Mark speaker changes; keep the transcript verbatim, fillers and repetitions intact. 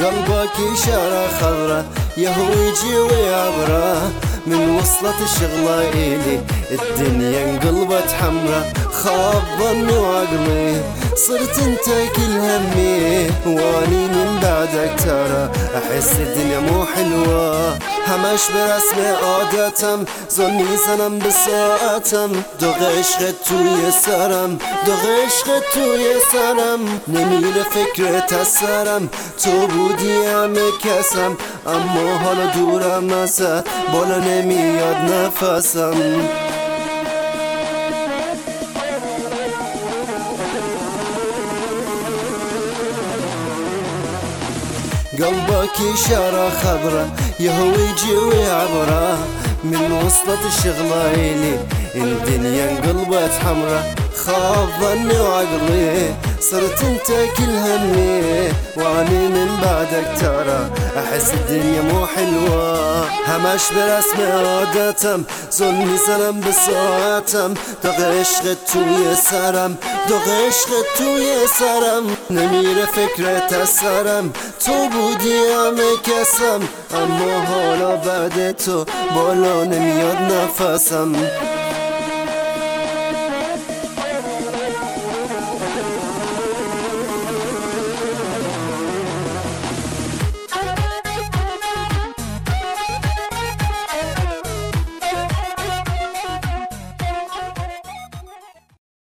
Speaker 1: قلبك إشارة خضرة يهو يجي ويعبره من وصلة الشغلة إلي الدنيا انقلبت حمرة خاب ظني وعقلي صرت انت كل همي واني من بعدك ترى احس الدنيا مو حلوة همش برسمي عادتم ظني سنم بساعتم دغش غتو يسرم دغش غتو يسرم نميل فكرة السرم تو بودی همه کسم اما حالا دورم ازت بالا نمیاد نفسم قلبك إشارة خضرة يهو يجي ويعبره من وسط الشغلة إلي الدنيا انقلبت حمرة خاب ظني وعقلي صرت انت كل همي واني من بعدك ترى احس الدنيا مو حلوة همش برسم عادتم ظني سلام بساعتم دغش غتو يسرم دغش غتو يسرم نمير فكرة السرم تو بودی همه کسم اما حالا بعد تو بالا نمیاد نفسم